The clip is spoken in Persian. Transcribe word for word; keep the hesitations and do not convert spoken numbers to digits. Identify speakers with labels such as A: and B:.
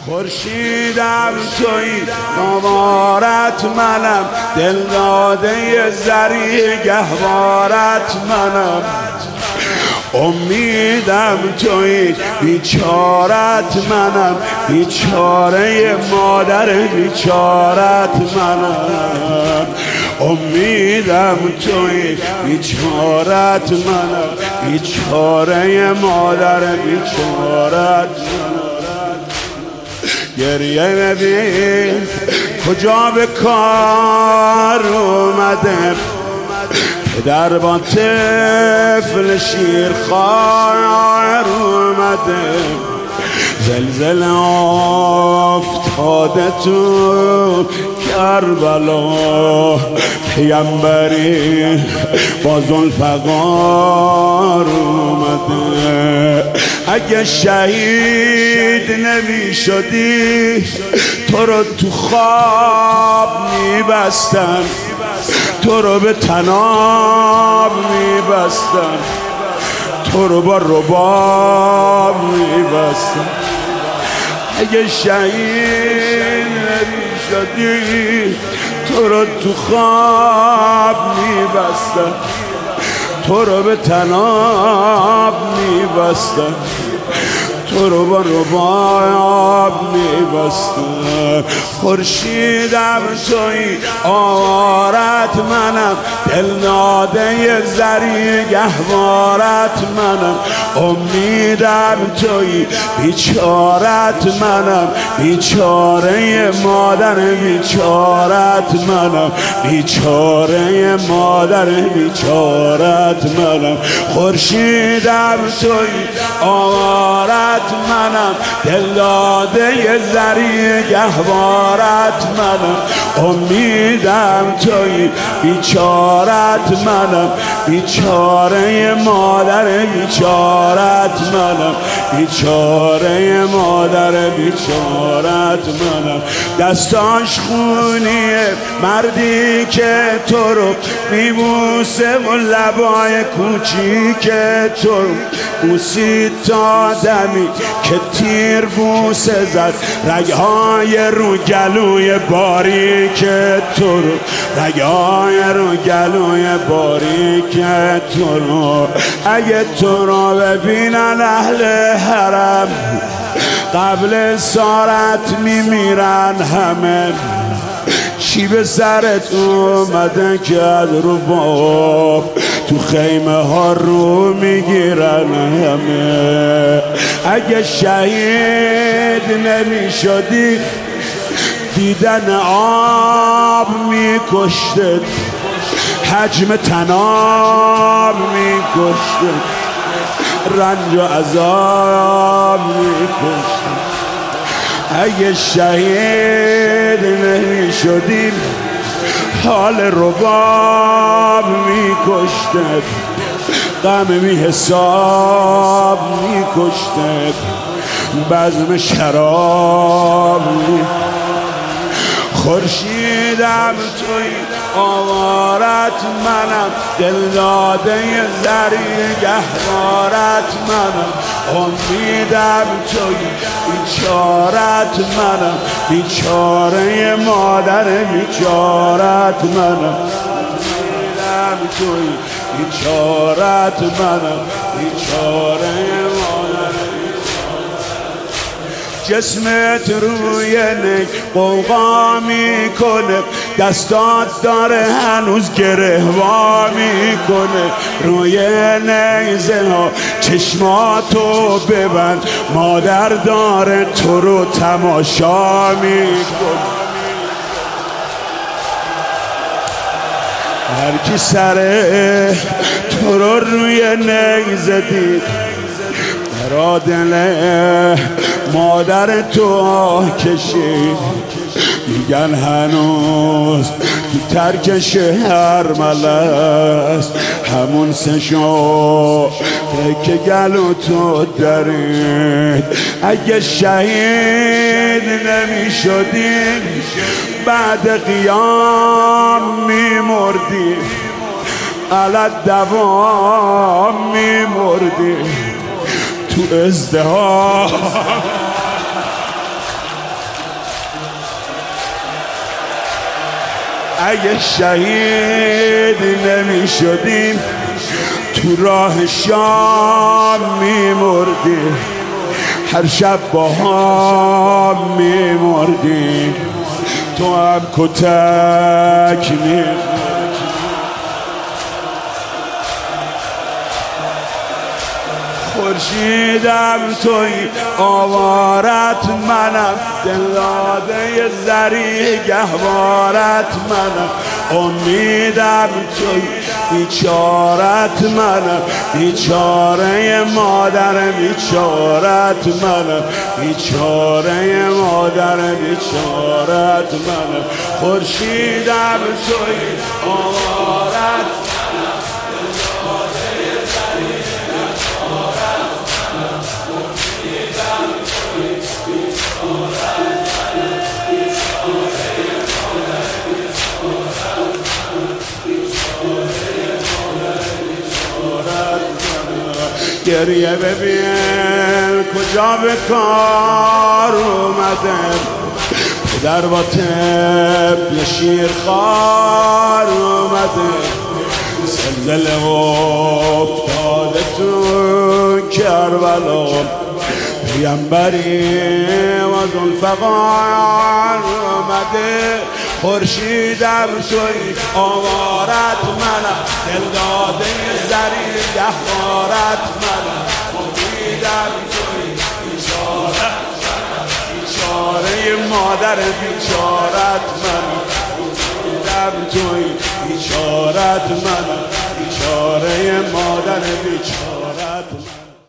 A: خورشیدم تویی آوارت منم، دل داده زری گهوارت منم. امیدم تویی بیچارت منم، بیچاره مادر بیچارت منم. امیدم تویی بیچارت منم، بیچاره مادر بیچارت منم. گریه ببین کجا به کار اومده، پدر با طفل شیرخوار اومده. زلزله افتاده تو کربلا، پیامبری با ذوالفقار اومده. اگه شهید نمی شدی تو رو تو خواب میبستن، تو رو به طناب میبستن، تو رو با رباب میبستن. اگه شهید نمیشدی تو رو تو خواب میبستن، تو رو به طناب میبستن، تو رو با رباب میبستن. خورشیدم تویی آوارت منم، دل داده زری گهوارت منم. امیدم تویی بیچارت منم، بیچاره مادر بیچارت منم، بیچاره مادر بیچارت منم. خورشیدم تویی آوارت منم، دل داده زری گهوارت منم. امیدم تویی بیچارت منم، بیچاره مادر بیچارت منم، بیچاره مادر بیچارت منم. دستاش خونیه مردی که تو رو میبوسه و لبای کوچیک تو رو بوسید تا دمی که تیر بوسه زد. رگهای رو گلوی باریک تو رو، رگهای رو گلوی باریک تو رو. اگه تو رو ببینن اهل حرم قبل سارت میمیرن همه. چی به سرت اومده که از رو باب تو خیمه ها رو میگیرن همه. اگه شهید نمی شدی دیدن آب میکشته، حجم تناب میکشته، رنج و عذاب میکشته. اگه شهید نمی شدیم حال رباب میکشته، غم بی حساب میکشته، بزم شراب میکشته. خورشیدم توی آوارت منم، دل داده زری گهوارت منم. امیدم توی بیچارت منم، بیچاره مادر بیچارت منم. امیدم توی بیچارت منم، بیچاره مادر. جسمت روی نگ قوقا میکنه، دستات داره هنوز گره وا میکنه. روی نیزه ها چشماتو ببند، مادر داره تو رو تماشا میکنه. هر کی سر تو رو روی نیزه دید را دل مادر تو کشید. میگن هنوز تو ترک شهر ملست، همون سشو که گلو تو درید. اگه شهید نمی شدیم بعد قیام میمردیم، علت دوام میمردیم تو ازدهام. اگه شهید نمی شدیم تو راه شام می مردیم، هر شب با هم می مردیم، تو هم کتک می خورشیدم توی آوارت منم، دلاده زری گهوارت منم، امیدم توی بیچارت منم، بیچاره مادر بیچارت منم، بیچاره مادر بیچارت منم، خورشیدم توی آوارت گریه ببین کجا به کار اومده، پدر با طفل شیر خوار اومده، زلزله افتاده تو کربلا، پیامبری و ذوالفقار اومده، خورشیدم توی آوارت منم، دلداده زری گهوارت منم، امیدم توی بیچارت منم، بیچاره مادر بیچارت منم، امیدم توی بیچارت منم، بیچاره مادر بیچارت